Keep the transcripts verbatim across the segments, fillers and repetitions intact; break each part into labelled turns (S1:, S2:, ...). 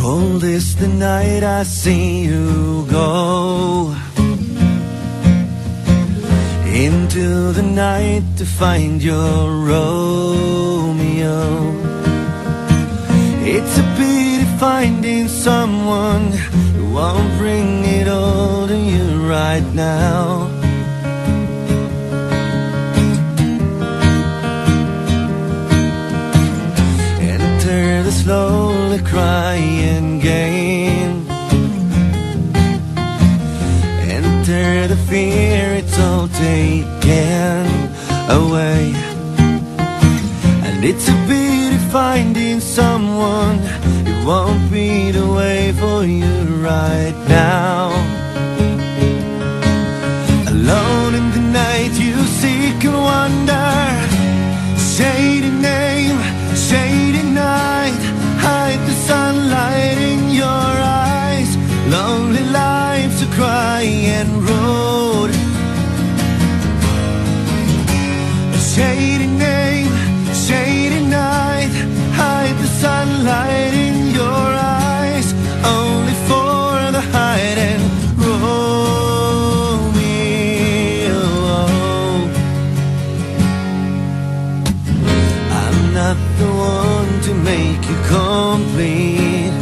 S1: Cold is the night I see you go into the night to find your Romeo. It's a pity finding someone who won't bring it all to you right now. Enter the slowly crying game. Enter the fear, it's all taken away. And it's a pity finding someone who won't be the way for you right now. Alone in the night you seek and wonder, shady name, shady night, hide the sunlight in your eyes. Lonely lives a crying road. A shady name, shady night, hide the sunlight in your eyes. Only for the hiding Romeo. I'm not the one to make you complete,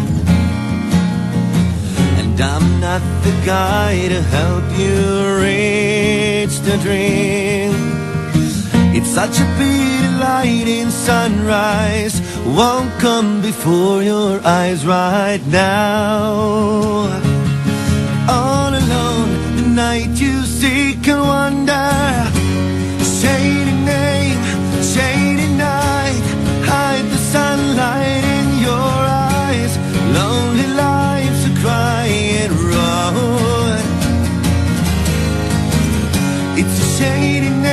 S1: and I'm not the guy to help you reach the dream. It's such a pity lighting sunrise won't come before your eyes right now. All alone, the night you seek and wonder, shady name, shady night, hide the sunlight in your eyes. Lonely lives a crying road. It's a shady night.